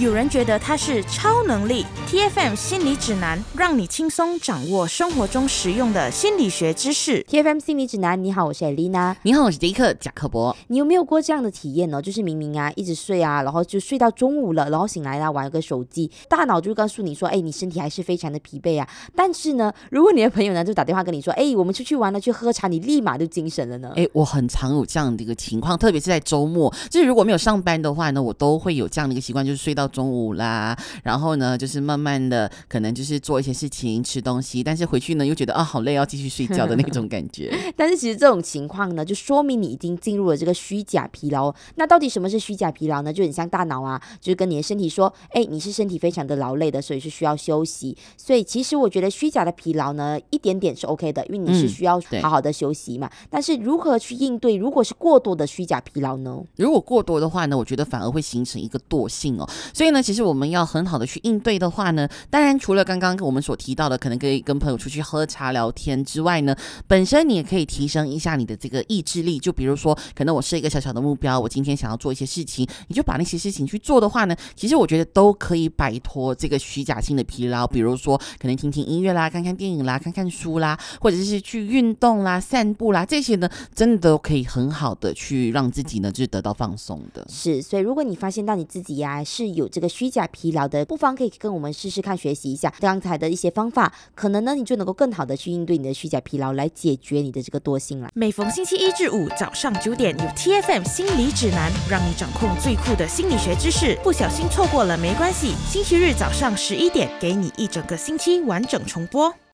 有人觉得它是超能力。 TFM 心理指南，让你轻松掌握生活中实用的心理学知识。 TFM 心理指南，你好，我是 Elena。 你好，我是迪克贾克伯。 你有没有过这样的体验呢？就是明明一直睡然后就睡到中午了，然后醒来玩个手机，大脑就告诉你说你身体还是非常的疲惫但是呢，如果你的朋友呢就打电话跟你说我们出去玩了，去喝茶，你立马就精神了呢。 我很常有这样的一个情况，特别是在周末，就是如果没有上班的话呢，我都会有这样的一个习惯，就是睡到中午啦，然后呢就是慢慢的可能就是做一些事情，吃东西，但是回去呢又觉得好累，要继续睡觉的那种感觉。 但是其实这种情况呢，就说明你已经进入了这个虚假疲劳。那到底什么是虚假疲劳呢？就很像大脑就是跟你的身体说你是身体非常的劳累的，所以是需要休息。所以其实我觉得虚假的疲劳呢一点点是 OK 的，因为你是需要好好的休息嘛。但是如何去应对如果是过多的虚假疲劳呢？ 如果过多的话呢，我觉得反而会形成一个惰性所以呢其实我们要很好的去应对的话呢，当然除了刚刚我们所提到的可能可以跟朋友出去喝茶聊天之外呢，本身你也可以提升一下你的这个意志力。就比如说可能我设一个小小的目标，我今天想要做一些事情，你就把那些事情去做的话呢，其实我觉得都可以摆脱这个虚假性的疲劳。比如说可能听听音乐啦，看看电影啦，看看书啦，或者是去运动啦，散步啦，这些呢真的都可以很好的去让自己呢就是得到放松的。 是，所以如果你发现到你自己是有这个虚假疲劳的，不妨可以跟我们试试看，学习一下刚才的一些方法，可能呢你就能够更好的去应对你的虚假疲劳，来解决你的这个惰性了。 每逢星期一至五早上9点，有 TFM 心理指南，让你掌控最酷的心理学知识。不小心错过了没关系，星期日早上11点，给你一整个星期完整重播。